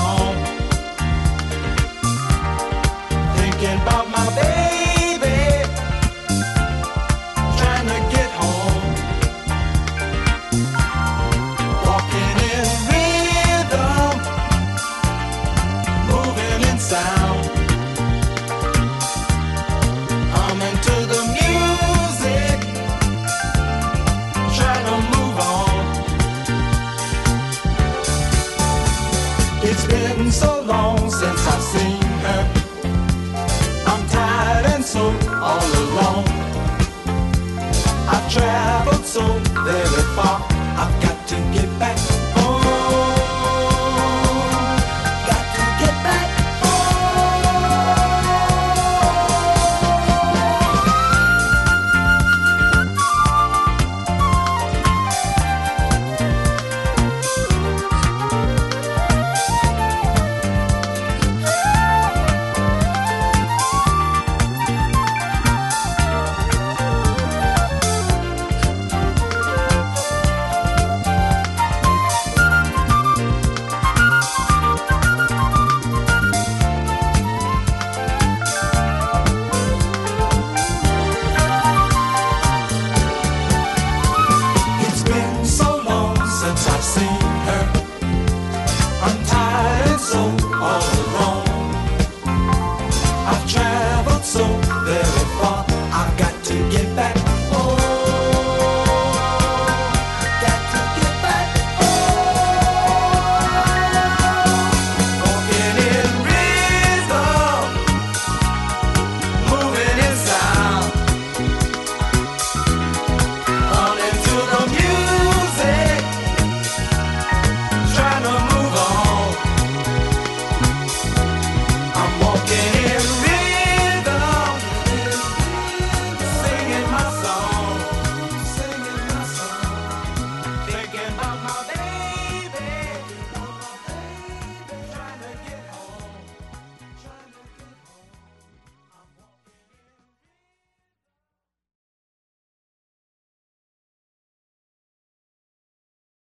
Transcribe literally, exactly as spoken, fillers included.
home. Thinking about my baby, trying to get home. Walking in rhythm, moving in sound. I'm into the music, trying to move on. It's been so long since I've seen her. I'm tired and so all alone. I've traveled so very far. I've got to get back